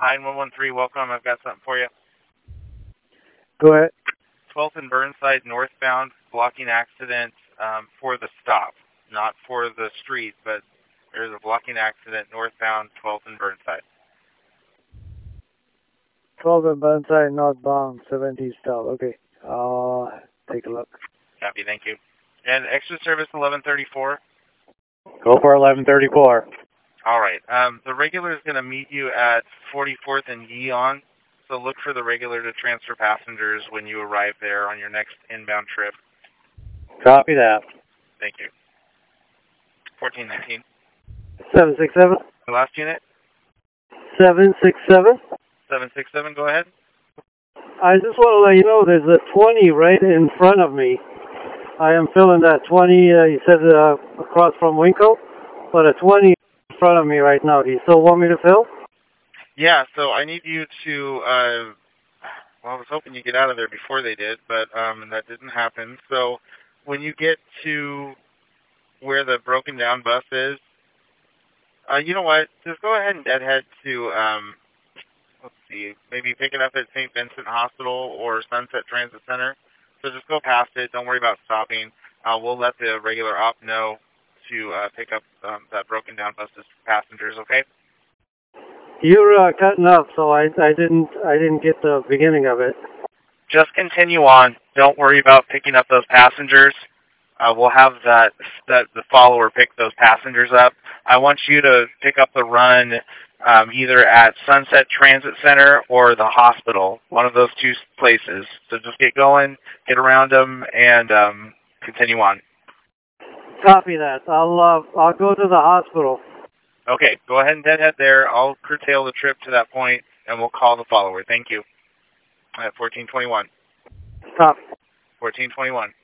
911-3, welcome. I've got something for you. Go ahead. 12th and Burnside northbound, blocking accident for the stop, not for the street, but there's a blocking accident northbound 12th and Burnside. 12 and Burnside northbound, 70 stop. Okay. Take a look. Copy, thank you. And extra service 1134. Go for 1134. All right. The regular is going to meet you at 44th and Yeon, so look for the regular to transfer passengers when you arrive there on your next inbound trip. Copy that. Thank you. 1419. 767. The last unit? 767. 767, go ahead. I just want to let you know there's a 20 right in front of me. I am filling that 20, you said across from Winkle, but a 20 in front of me right now. Do you still want me to fill? Yeah, so I need you to, well, I was hoping you get out of there before they did, but that didn't happen. So when you get to where the broken down bus is, you know what, just go ahead and deadhead to, let's see, maybe pick it up at St. Vincent Hospital or Sunset Transit Center. So just go past it. Don't worry about stopping. We'll let the regular op know to pick up that broken down bus's passengers, okay? You're cutting up, so I didn't get the beginning of it. Just continue on. Don't worry about picking up those passengers. We'll have the follower pick those passengers up. I want you to pick up the run either at Sunset Transit Center or the hospital, one of those two places. So just get going, get around them, and continue on. Copy that. I'll go to the hospital. Okay, go ahead and deadhead there. I'll curtail the trip to that point, and we'll call the follower. Thank you. At 1421. Copy. 1421.